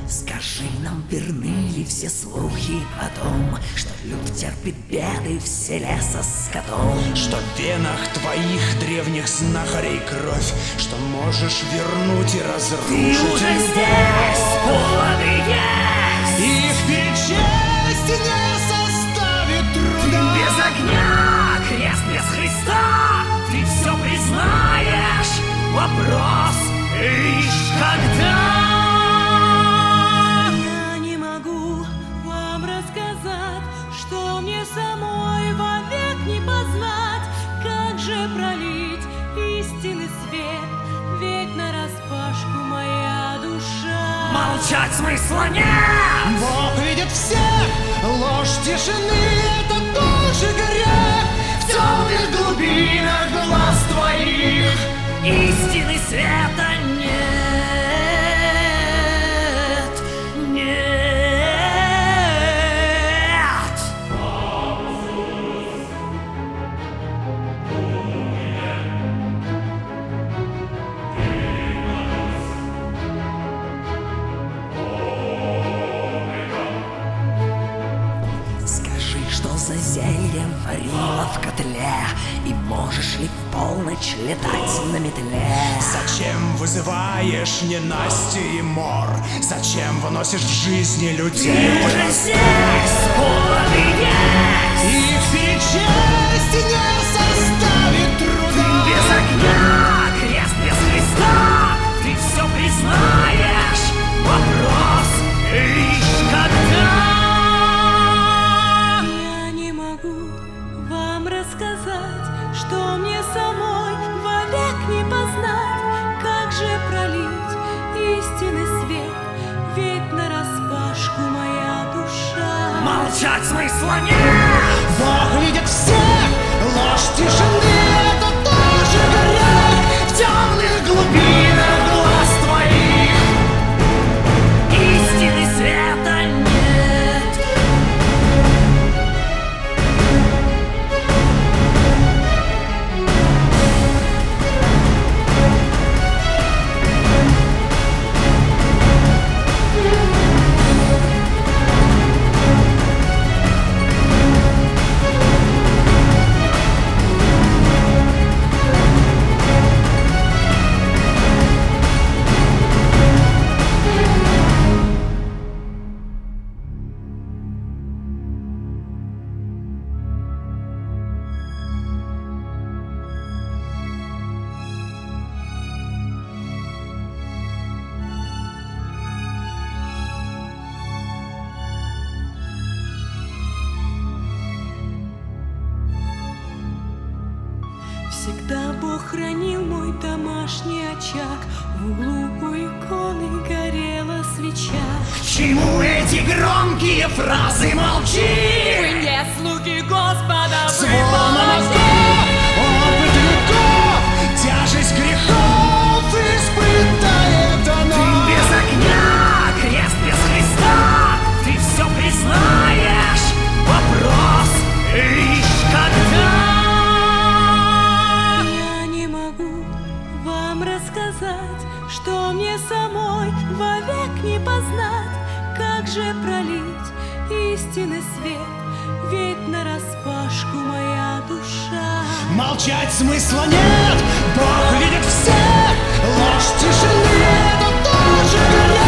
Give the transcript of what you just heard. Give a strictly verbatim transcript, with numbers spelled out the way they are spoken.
Скажи нам, верны ли все слухи о том, что люд терпит беды в селе со скотом? Что в венах твоих древних знахарей кровь, что можешь вернуть и разрушить Ты уже любовь. здесь, поводы есть. Их перечесть не составит Ты труда. без огня, крест без Христа, ты все признаешь. Вопрос лишь когда. Я не могу вам рассказать, что мне самой вовек не познать, как же пролить истинный свет, ведь нараспашку моя душа. Молчать смысла нет. Бог видит всех, ложь тишины — это тоже грех. В темных глубинах глаз твоих Истины света нет. Нет. Скажи, что за зелье варила в котле, и можешь ли в полночь летать на метле? Зачем вызываешь ненастье и мор? Зачем выносишь в жизни людей? Ты уже здесь, поводы есть. Их перечесть не составит труда. Без огня, крест без Христа, ты все признаешь. Вопрос лишь когда. Я не могу вам рассказать, что мне самой вовек не познать, как же пролить истинный свет, ведь нараспашку моя душа. Молчать смысла нет. Бог видит всех, ложь тишины — это тоже грех. В темных глубинах глаз твоих Истины света нет. Всегда Бог хранил мой домашний очаг, в углу у иконы горела свеча. К чему эти громкие фразы? Молчи! Вы не слуги Господа, вы Звон мозгов, молодцы! опыт веков, тяжесть грехов испытает Ты она. без огня, крест без Христа, ты все признаешь. Вопрос лишь когда. Я не могу вам рассказать, что мне самой вовек не познать, как же пролить истинный свет, ведь нараспашку моя душа. Молчать смысла нет, Бог видит всех, ложь тишины — это тоже грех.